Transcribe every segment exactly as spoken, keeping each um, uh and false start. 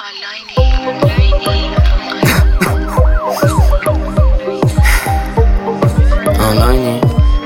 آنلاینی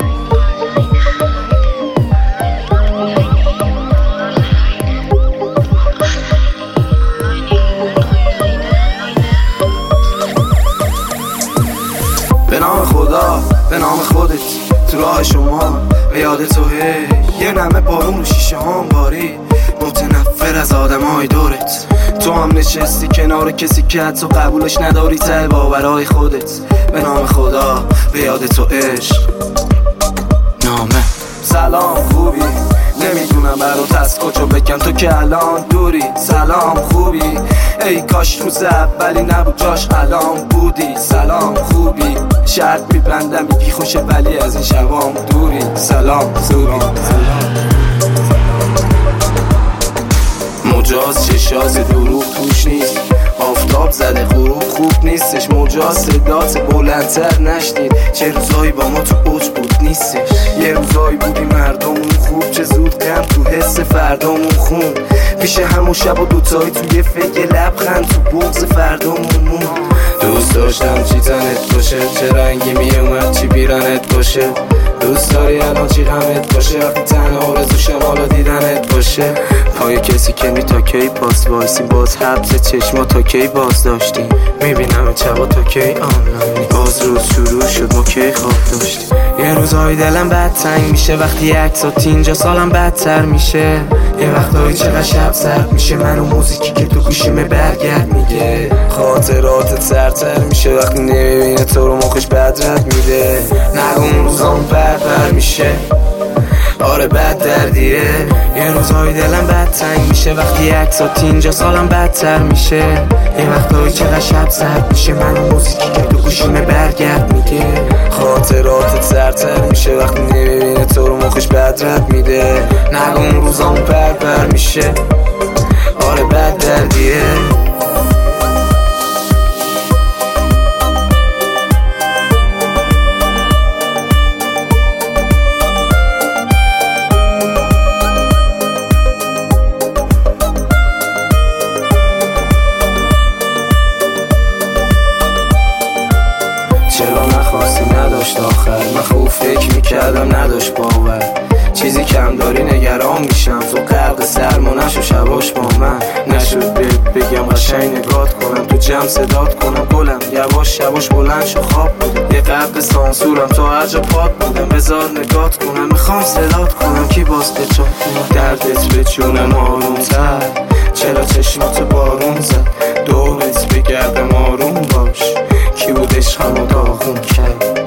به نام خدا، به نام خودت، تو راه شما به یاد تو هی یه نمه بارون رو شیشه هام باری، متنفر از آدم های دورت. تو هم نشستی کنار کسی که حتی قبولش نداری ته باورهای خودت. به نام خدا، به یاد تو عشق نامه. سلام خوبی؟ نمیدونم برات از کجا بگم تو که الان دوری. سلام خوبی؟ ای کاش روز اولی نبود جاش الان بودی. سلام خوبی؟ شرط میبندم میگی خوشه ولی از این شبام دوری. سلام خوبی؟ مجاز چشاز دروغ توش نیست، آفتاب زده غروب خوب نیستش. مجاز صدات بلندتر نشنید، چه روزایی با ما تو اوج بود نیستش. یه روزایی بودی مردمون خوب، چه زود غم تو حس فردامون خون. پیش همون شب و دوتایی توی فکر لبخند تو بغض فردامون مون. دوست داشتم چی تنت باشه، چه رنگی میومد چی بیرنت باشه. دوست داری الان چی غمت باشه، وقتی تنها آرزوشم حالا دیدنت باشه. پای کسی که می تا کی پاس وایسی، باز حبس چشما تا کی باز داشتیم. میبینم چبا تا کی آنلاینی، باز روز شروع شد ما کی خواب داشتیم. یه روزهای دلم بد تنگ میشه وقتی عکسات اینجا، سالم بدتر میشه. یه وقتایی چقدر شب سرد میشه، من و موزیکی که تو گوشیمه برگرد میگه. خاطراتت سرتر میشه وقتی نمیبینه تو رو، مخش بدرد میده. نگو اون روزام بر بر میشه، آره بد دردیه. یه روزهای دلم بد تنگ میشه وقتی عکسات اینجا، سالم بدتر میشه. یه وقتایی چقدر شب سرد میشه، من و موزیکی که تو گوشیمه برگرد میگه. خاطراتت سرتر میشه وقتی نمیبینه تو رو، مخش بدرد میده. نگو اون روزام بر بر میشه، آره بد دردیه. چرا نخواستی نداشت آخر، من خوب فکر میکردم نداشت باور. چیزی کم داری نگران میشم، تو غرق سرما نشو شباش با من. نشد بهت بگم قشنگ نگات کنم، تو جمع صدات کنم گلم. یواش شباش بلند شو خواب بودم، یه قبل سانسورم تا هر جا پاد بودم. بذار نگات کنم، میخوام صدات کنم کی باز به چون دردت به جونم آرومتر. چرا چشمات بارون زد دورت بگردم آروم باش، کی بود عشقمو داغون کرد.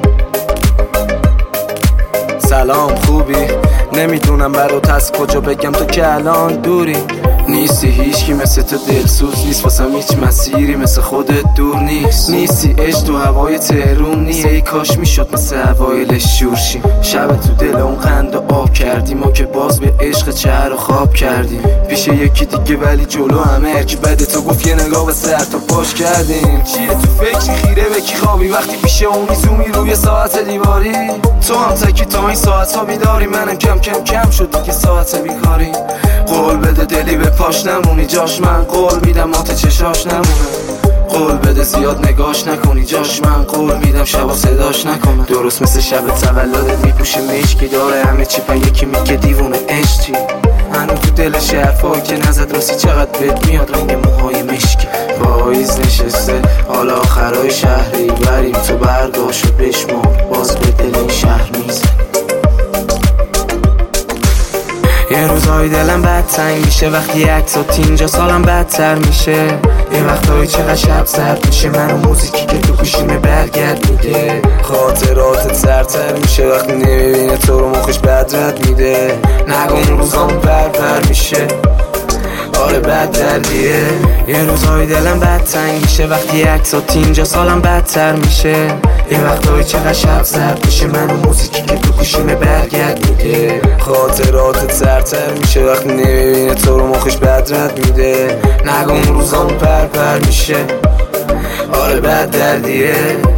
سلام خوبی؟ نمیدونم برات از کجا بگم تو که الان دوری. نیستی هیچکی مثل تو دلسوز نیست، واسم هیچ مسیری مثل خودت دور نیست. نیستی عشق تو هوای تهرون نیست، ای کاش میشد مثل اوایلش شور شیم. شب تو دل اون قند و آب کردیم، ما که باز به عشق چهر و خواب کردیم. پیش یکی دیگه ولی جلو همه هرکی بده تو گفت یه نگاه به سر تا پاش کردیم. چیه تو فکری خیره به کی خوابی، وقتی پیش اون میزومی روی ساعت دیواری. تو هم تکی تا این ساعت ها بیداری، منم کم کم کم شد دیگه ساعت بیکاری. قول بده دلی به پاش نمونی جاش، من قول میدم مات چشاش نمونه. قول بده زیاد نگاش نکنی جاش، من قول میدم شبا صداش نکنه. درست مثل شب تولدت میپوشه مشکی، داره همه چی پا یکی میگه دیوونه عشقی. هنو تو دلش حرفایی که نزد راستی چقدر بهت میاد رنگ موهای مشکی. پاییز نشسته حالا آخرای شهری بریم، تو برداشت و بشمار باز به دل این شهر میزن. یه روزهای دلم بد تنگ میشه وقتی عکسات اینجا، سالم بدتر میشه. یه وقتایی چقدر شب سرد میشه، من و موزیکی که تو گوشیمه برگرد میگه. خاطراتت سرتر میشه وقتی نمیبینه تو رو، مخش بدرد میده. نگو اون روزام بر بر میشه، آره بد دردیه. یه روزهای دلم بد تنگ میشه وقتی عکسات اینجا، سالم بدتر میشه. یه وقتایی چقدر شب سرد میشه، من و موزیکی که تو گوشیمه برگرد میگه. خاطراتت سرتر میشه وقتی نمیبینه تو رو، مخش بدرد میده. نگو اون روزام بر بر میشه، آره بد دردیه.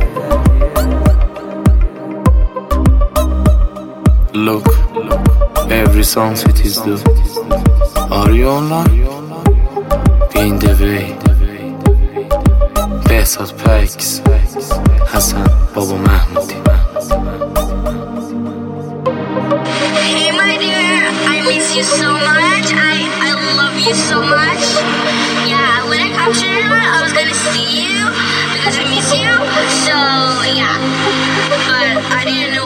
Look, every song it is do. Are you online? In the way. بهزاد پیکس حسن بابا محمودی. Hey my dear, I miss you so much. I, I love you so much. Yeah, when I come to New York, I was gonna see you because I miss you. So yeah, but I didn't know